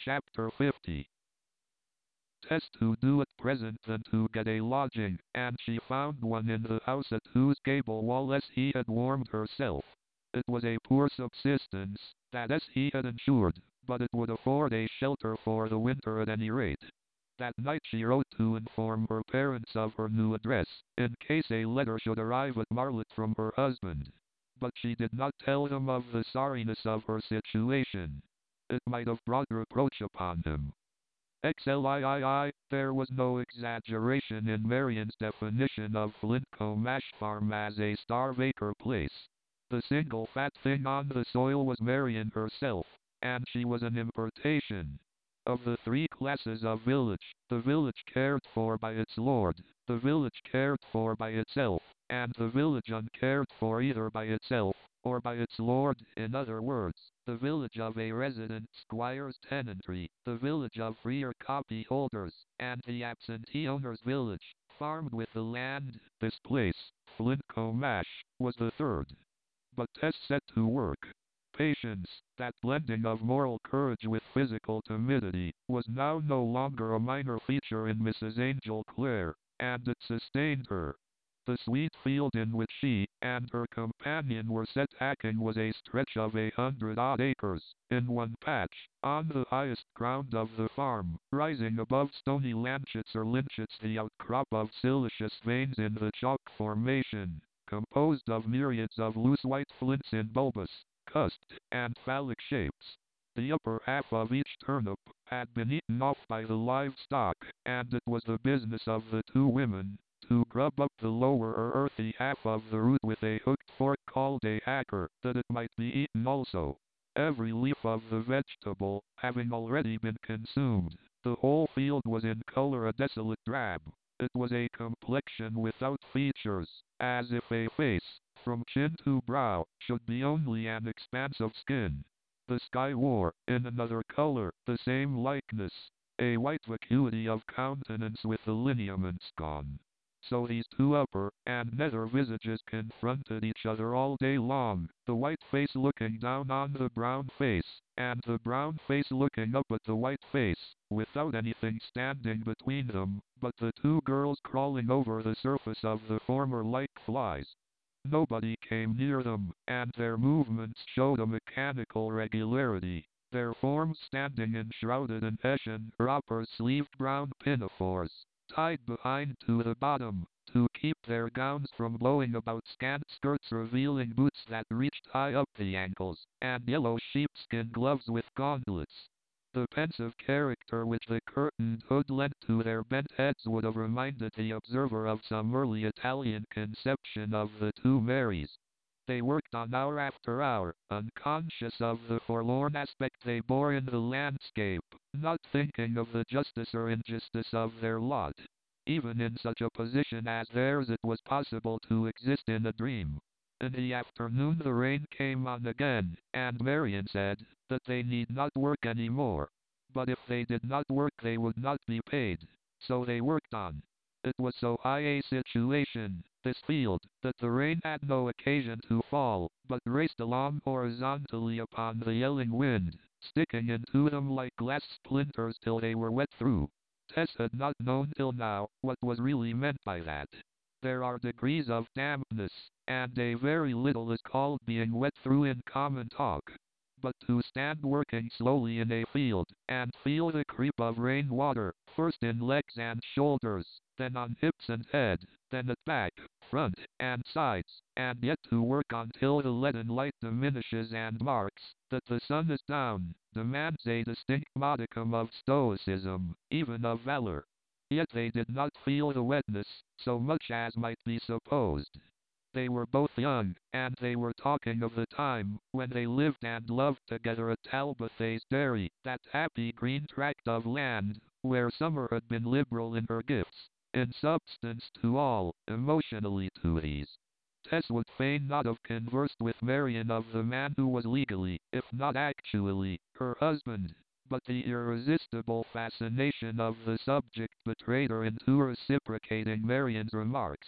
Chapter 50. Tess to do at present than to get a lodging, and she found one in the house at whose gable wall he had warmed herself. It was a poor subsistence, that he had ensured, but it would afford a shelter for the winter at any rate. That night she wrote to inform her parents of her new address, in case a letter should arrive at Marlett from her husband. But she did not tell him of the sorriness of her situation. It might have brought reproach upon him. XLIII, there was no exaggeration in Marian's definition of Flintcomb Ash Farm as a starve-acre place. The single fat thing on the soil was Marian herself, and she was an importation. Of the three classes of village, the village cared for by its lord, the village cared for by itself, and the village uncared for either by itself or by its lord, in other words, the village of a resident squire's tenantry, the village of freer copyholders, and the absentee owner's village, farmed with the land. This place, Flintcomb Ash, was the third. But Tess set to work. Patience, that blending of moral courage with physical timidity, was now no longer a minor feature in Mrs. Angel Clare, and it sustained her. The sweet field in which she and her companion were set hacking was a stretch of 100-odd acres, in one patch, on the highest ground of the farm, rising above stony lanchets or lynchets, the outcrop of siliceous veins in the chalk formation, composed of myriads of loose white flints in bulbous, cusped, and phallic shapes. The upper half of each turnip had been eaten off by the livestock, and it was the business of the two women to grub up the lower or earthy half of the root with a hooked fork called a hacker, that it might be eaten also. Every leaf of the vegetable having already been consumed, the whole field was in color a desolate drab. It was a complexion without features, as if a face, from chin to brow, should be only an expanse of skin. The sky wore, in another color, the same likeness, a white vacuity of countenance with the lineaments gone. So these two upper and nether visages confronted each other all day long, the white face looking down on the brown face, and the brown face looking up at the white face, without anything standing between them, but the two girls crawling over the surface of the former like flies. Nobody came near them, and their movements showed a mechanical regularity, their forms standing in shrouded and Hessian proper-sleeved brown pinafores, tied behind to the bottom, to keep their gowns from blowing about, scant skirts revealing boots that reached high up the ankles, and yellow sheepskin gloves with gauntlets. The pensive character which the curtained hood lent to their bent heads would have reminded the observer of some early Italian conception of the two Marys. They worked on hour after hour, unconscious of the forlorn aspect they bore in the landscape, not thinking of the justice or injustice of their lot. Even in such a position as theirs it was possible to exist in a dream. In the afternoon the rain came on again, and Marian said that they need not work any more. But if they did not work they would not be paid. So they worked on. It was so high a situation, this field, that the rain had no occasion to fall, but raced along horizontally upon the yelling wind, sticking into them like glass splinters till they were wet through. Tess had not known till now what was really meant by that. There are degrees of dampness, and a very little is called being wet through in common talk. But to stand working slowly in a field, and feel the creep of rain water, first in legs and shoulders, then on hips and head, then at back, front, and sides, and yet to work until the leaden light diminishes and marks that the sun is down, demands a distinct modicum of stoicism, even of valor. Yet they did not feel the wetness, so much as might be supposed. They were both young, and they were talking of the time when they lived and loved together at Talbothays Dairy, that happy green tract of land, where summer had been liberal in her gifts, in substance to all, emotionally to these. Tess would fain not have conversed with Marian of the man who was legally, if not actually, her husband, but the irresistible fascination of the subject betrayed her into reciprocating Marian's remarks.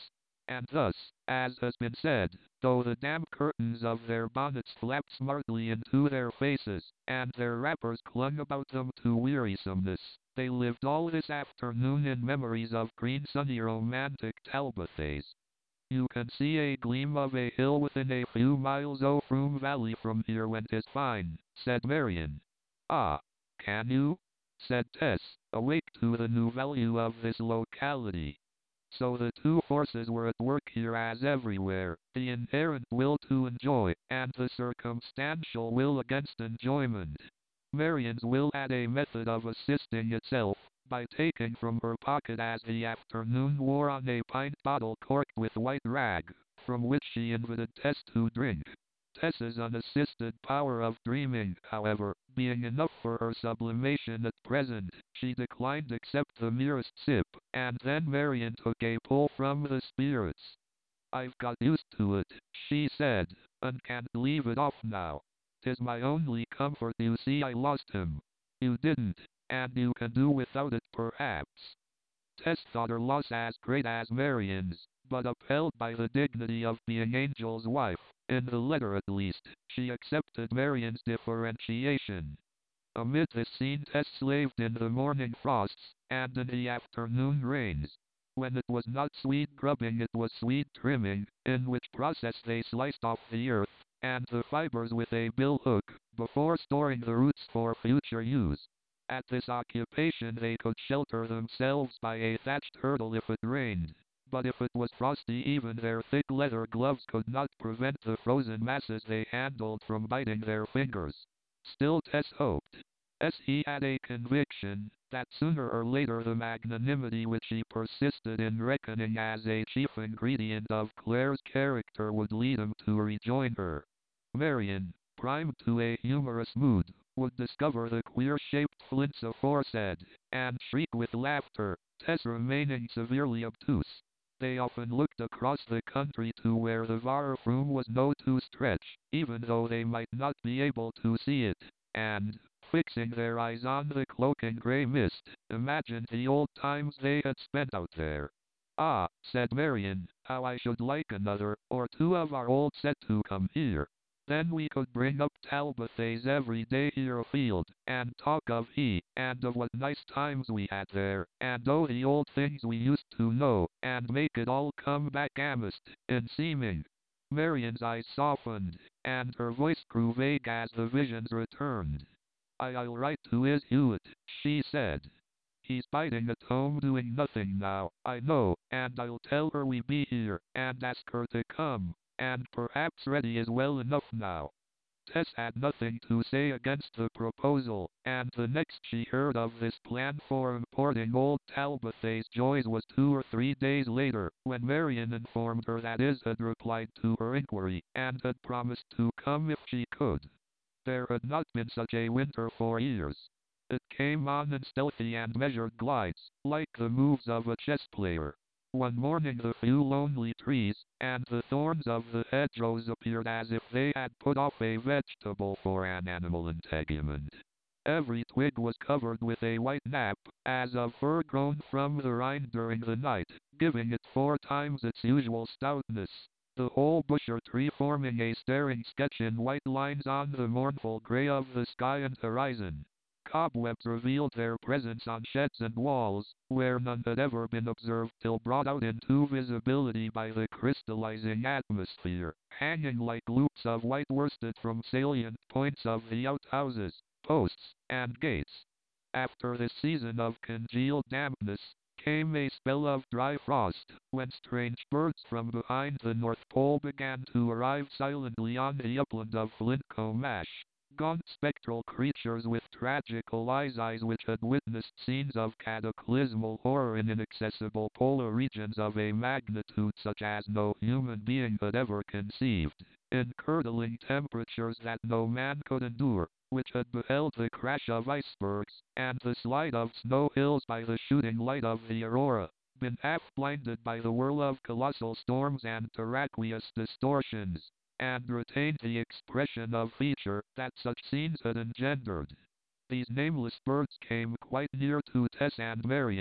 and thus, as has been said, though the damp curtains of their bonnets flapped smartly into their faces, and their wrappers clung about them to wearisomeness, they lived all this afternoon in memories of green sunny romantic Talbothays. You can see a gleam of a hill within a few miles o' Froom Valley from here when 'tis fine, said Marion. Ah, can you? Said Tess, awake to the new value of this locality. So the two forces were at work here as everywhere, the inherent will to enjoy, and the circumstantial will against enjoyment. Marion's will had a method of assisting itself, by taking from her pocket as the afternoon wore on a pint bottle corked with white rag, from which she invited Tess to drink. Tess's unassisted power of dreaming, however, being enough for her sublimation at present, she declined except the merest sip, and then Marion took a pull from the spirits. I've got used to it, she said, and can't leave it off now. 'Tis my only comfort, you see I lost him. You didn't, and you can do without it perhaps. Tess thought her loss as great as Marion's, but upheld by the dignity of being Angel's wife, in the letter at least, she accepted Marion's differentiation. Amid this scene Tess slaved in the morning frosts, and in the afternoon rains. When it was not sweet grubbing it was sweet trimming, in which process they sliced off the earth, and the fibers with a bill hook, before storing the roots for future use. At this occupation they could shelter themselves by a thatched hurdle if it rained. But if it was frosty even their thick leather gloves could not prevent the frozen masses they handled from biting their fingers. Still Tess hoped. He had a conviction that sooner or later the magnanimity which he persisted in reckoning as a chief ingredient of Claire's character would lead him to rejoin her. Marion, primed to a humorous mood, would discover the queer-shaped flints aforesaid, and shriek with laughter, Tess remaining severely obtuse. They often looked across the country to where the Varfroom was no to stretch, even though they might not be able to see it, and, fixing their eyes on the cloaking grey mist, imagined the old times they had spent out there. Ah, said Marion, how I should like another or two of our old set to come here. Then we could bring up Talbothays every day here afield, and talk of he, and of what nice times we had there, and oh the old things we used to know, and make it all come back amest, in seeming. Marion's eyes softened, and her voice grew vague as the visions returned. I'll write to his Hewitt, she said. He's biding at home doing nothing now, I know, and I'll tell her we be here, and ask her to come, and perhaps Reddy is well enough now. Tess had nothing to say against the proposal, and the next she heard of this plan for importing old Talbothays joys was 2 or 3 days later, when Marion informed her that Iz had replied to her inquiry, and had promised to come if she could. There had not been such a winter for years. It came on in stealthy and measured glides, like the moves of a chess player. One morning the few lonely trees, and the thorns of the hedgerows appeared as if they had put off a vegetable for an animal integument. Every twig was covered with a white nap, as of fur grown from the rind during the night, giving it 4 times its usual stoutness. The whole bush or tree forming a staring sketch in white lines on the mournful grey of the sky and horizon. Cobwebs revealed their presence on sheds and walls, where none had ever been observed till brought out into visibility by the crystallizing atmosphere, hanging like loops of white worsted from salient points of the outhouses, posts, and gates. After this season of congealed dampness, came a spell of dry frost, when strange birds from behind the North Pole began to arrive silently on the upland of Flintcomb Ash. Gaunt spectral creatures with tragical eyes which had witnessed scenes of cataclysmal horror in inaccessible polar regions of a magnitude such as no human being had ever conceived, in curdling temperatures that no man could endure, which had beheld the crash of icebergs, and the slide of snow hills by the shooting light of the aurora, been half blinded by the whirl of colossal storms and terraqueous distortions, and retained the expression of feature that such scenes had engendered. These nameless birds came quite near to Tess and Marion,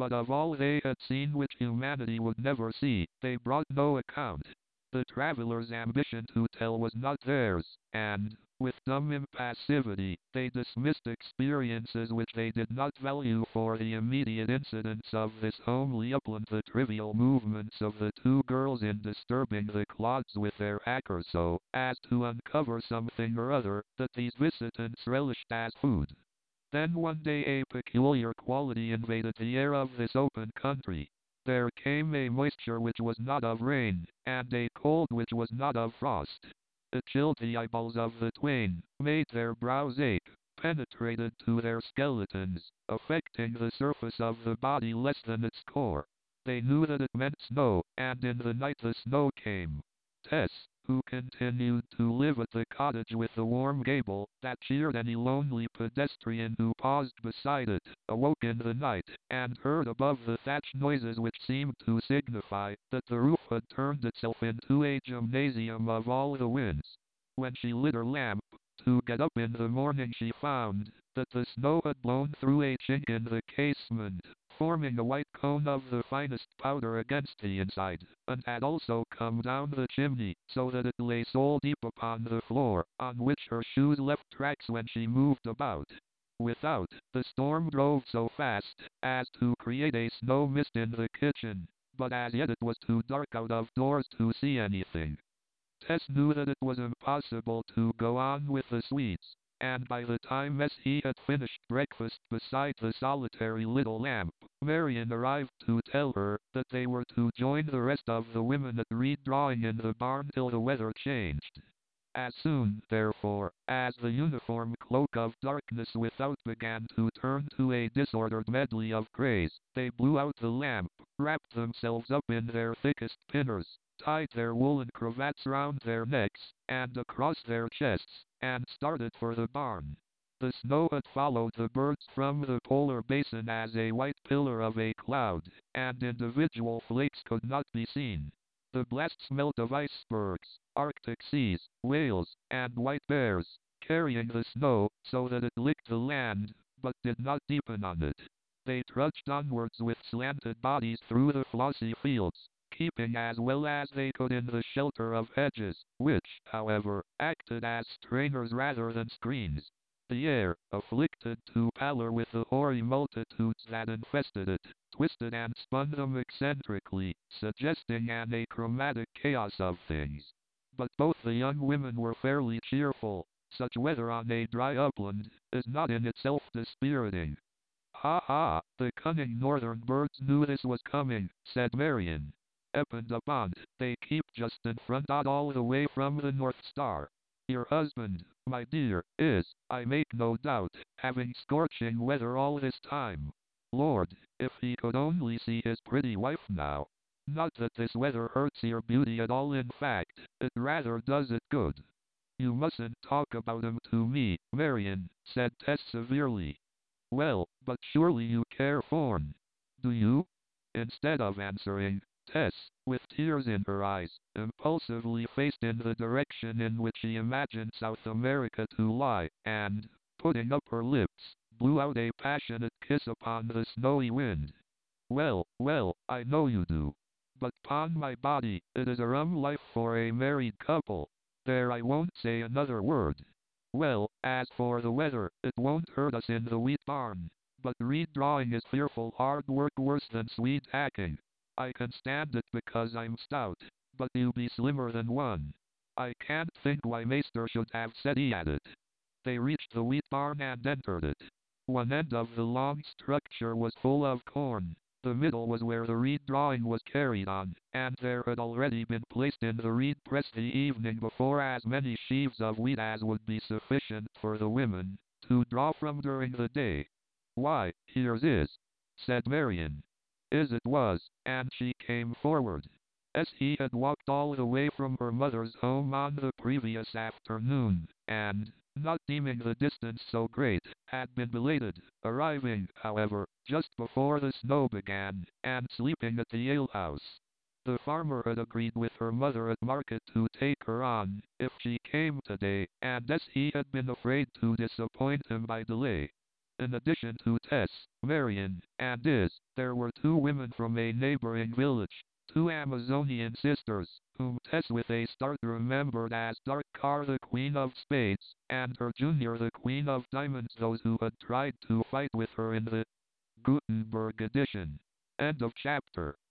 but of all they had seen which humanity would never see, they brought no account. The travelers' ambition to tell was not theirs, and, with dumb impassivity, they dismissed experiences which they did not value for the immediate incidents of this homely upland, the trivial movements of the two girls in disturbing the clods with their hackers so as to uncover something or other that these visitants relished as food. Then one day a peculiar quality invaded the air of this open country. There came a moisture which was not of rain, and a cold which was not of frost. It chilled the eyeballs of the twain, made their brows ache, penetrated to their skeletons, affecting the surface of the body less than its core. They knew that it meant snow, and in the night the snow came. Tess, who continued to live at the cottage with the warm gable that cheered any lonely pedestrian who paused beside it, awoke in the night, and heard above the thatch noises which seemed to signify that the roof had turned itself into a gymnasium of all the winds. When she lit her lamp, to get up in the morning, she found that the snow had blown through a chink in the casement, forming a white cone of the finest powder against the inside, and had also come down the chimney, so that it lay sole deep upon the floor, on which her shoes left tracks when she moved about. Without, the storm drove so fast as to create a snow mist in the kitchen, but as yet it was too dark out of doors to see anything. Tess knew that it was impossible to go on with the sweets, and by the time he had finished breakfast beside the solitary little lamp, Marion arrived to tell her that they were to join the rest of the women at reed drawing in the barn till the weather changed. As soon, therefore, as the uniform cloak of darkness without began to turn to a disordered medley of greys, they blew out the lamp, wrapped themselves up in their thickest pinners, tied their woolen cravats round their necks and across their chests, and started for the barn. The snow had followed the birds from the polar basin as a white pillar of a cloud, and individual flakes could not be seen. The blast smelt of icebergs, Arctic seas, whales, and white bears, carrying the snow so that it licked the land, but did not deepen on it. They trudged onwards with slanted bodies through the flossy fields, keeping as well as they could in the shelter of hedges, which, however, acted as strainers rather than screens. The air, afflicted to pallor with the hoary multitudes that infested it, twisted and spun them eccentrically, suggesting an achromatic chaos of things. But both the young women were fairly cheerful. Such weather on a dry upland is not in itself dispiriting. Ha ha, the cunning northern birds knew this was coming, said Marion. Up and abont, they keep just in front out all the way from the North Star. Your husband, my dear, is, I make no doubt, having scorching weather all this time. Lord, if he could only see his pretty wife now. Not that this weather hurts your beauty at all, in fact, it rather does it good. You mustn't talk about him to me, Marion, said Tess severely. Well, but surely you care for him. Do you? Instead of answering, Tess, with tears in her eyes, impulsively faced in the direction in which she imagined South America to lie, and, putting up her lips, blew out a passionate kiss upon the snowy wind. Well, well, I know you do. But 'pon my body, it is a rum life for a married couple. There, I won't say another word. Well, as for the weather, it won't hurt us in the wheat barn. But reed drawing is fearful hard work, worse than Swede hacking. I can stand it because I'm stout, but you be slimmer than one. I can't think why Maester should have said he had it. They reached the wheat barn and entered it. One end of the long structure was full of corn. The middle was where the reed drawing was carried on, and there had already been placed in the reed press the evening before as many sheaves of wheat as would be sufficient for the women to draw from during the day. Why, here's is, said Marion. Is it was, and she came forward. As he had walked all the way from her mother's home on the previous afternoon, and, not deeming the distance so great, had been belated, arriving, however, just before the snow began, and sleeping at the alehouse. The farmer had agreed with her mother at market to take her on, if she came today, and as he had been afraid to disappoint him by delay. In addition to Tess, Marion, and Diz, there were two women from a neighboring village, two Amazonian sisters, whom Tess with a start remembered as Dark Car the Queen of Spades, and her junior the Queen of Diamonds, those who had tried to fight with her in the Gutenberg edition. End of chapter.